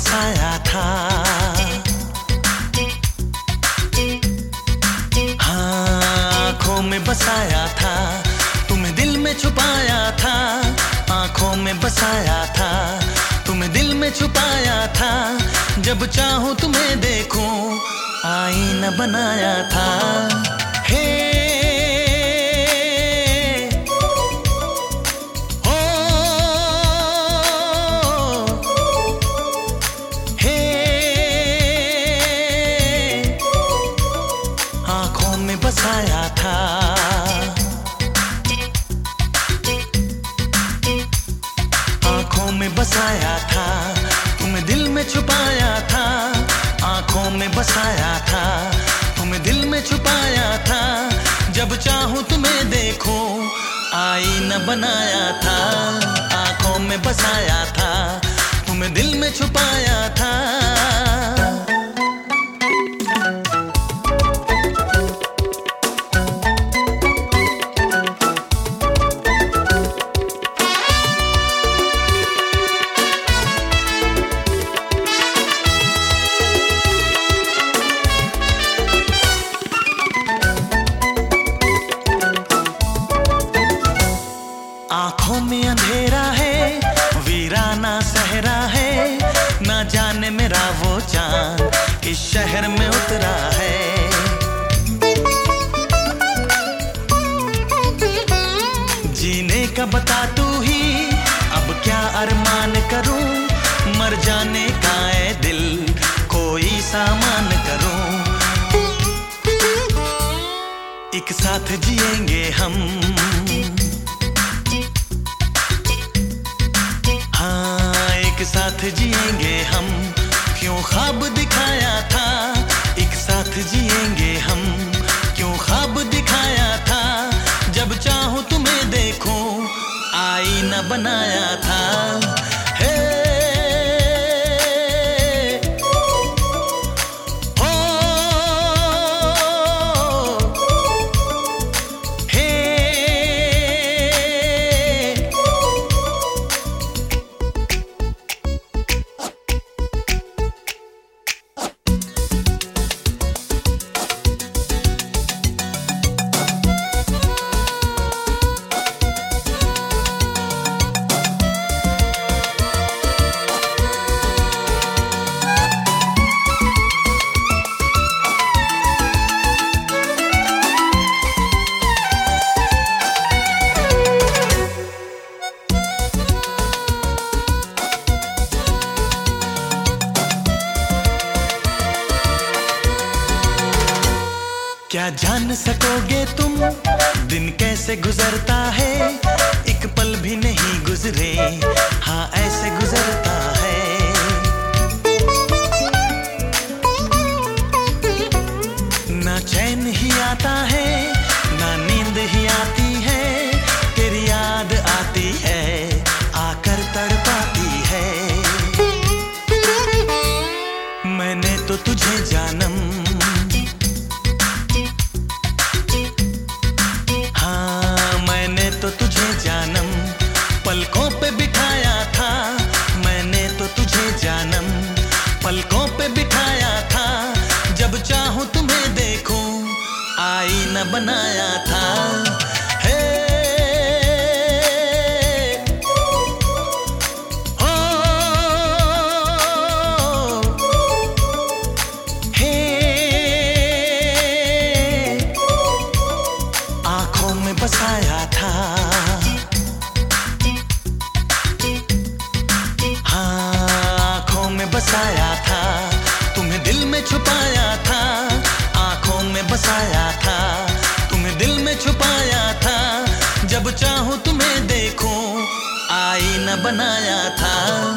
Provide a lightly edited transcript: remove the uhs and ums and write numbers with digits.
बसाया था। हाँ, आँखों में बसाया था, तुम्हें दिल में छुपाया था। आँखों में बसाया था, तुम्हें दिल में छुपाया था। जब चाहूं तुम्हें देखूं, आईना बनाया था। हे ओ, हे आँखों में बसाया था। आँखों में बसाया था, तुम्हें दिल में छुपाया था। आँखों में बसाया था, तुम्हें दिल में छुपाया था। जब चाहूं तुम्हें देखूं, आईना बनाया था। आँखों में बसाया था, तुम्हें दिल में छुपाया था। आँखों में अंधेरा है, वीराना सहरा है। ना जाने मेरा वो चांद किस शहर में उतरा है। जीने का बता तू ही, अब क्या अरमान करूं। मर जाने का है दिल, कोई सामान करूं। एक साथ जिएंगे हम, एक साथ जिएंगे हम। क्यों ख्वाब दिखाया था, एक साथ जिएंगे हम। क्यों ख्वाब दिखाया था, जब चाहूं तुम्हें देखूं, आईना बनाया था। हे क्या जान सकोगे तुम, दिन कैसे गुजरता है। एक पल भी नहीं गुजरे, हाँ ऐसे गुजरता है। ना चैन ही आता है, ना नींद ही आती है। तेरी याद आती है, आकर तड़पाती है। मैंने तो तुझे जानम, तो तुझे जानम पलकों पे बिठाया था। मैंने तो तुझे जानम पलकों पे बिठाया था। जब चाहूं तुम्हें देखूं, आईना बनाया था। हे ओ, हे आँखों में बसाया था। बसाया था, तुम्हें दिल में छुपाया था। आँखों में बसाया था, तुम्हें दिल में छुपाया था। जब चाहूं तुम्हें देखूं, आईना बनाया था।